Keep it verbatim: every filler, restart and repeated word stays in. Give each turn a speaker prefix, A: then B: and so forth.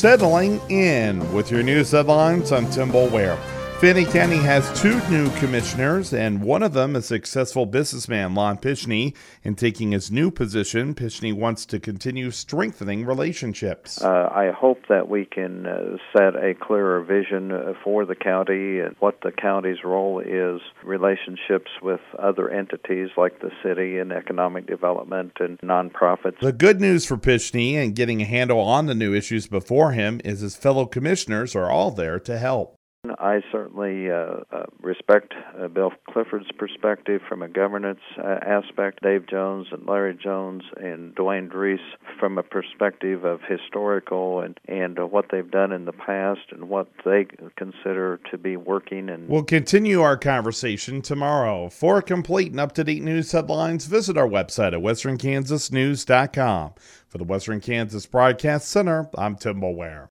A: Settling in with your news headlines. I'm Tim Boulware. Fannin County has two new commissioners, and one of them is successful businessman Lon Pishney. In taking his new position, Pishney wants to continue strengthening relationships.
B: Uh, I hope that we can uh, set a clearer vision uh, for the county and what the county's role is, relationships with other entities like the city and economic development and nonprofits.
A: The good news for Pishney and getting a handle on the new issues before him is his fellow commissioners are all there to help.
B: I certainly uh, uh, respect uh, Bill Clifford's perspective from a governance uh, aspect, Dave Jones and Larry Jones and Dwayne Dries from a perspective of historical and, and uh, what they've done in the past and what they consider to be working. And
A: We'll continue our conversation tomorrow. For complete and up-to-date news headlines, visit our website at western kansas news dot com. For the Western Kansas Broadcast Center, I'm Tim Boulware.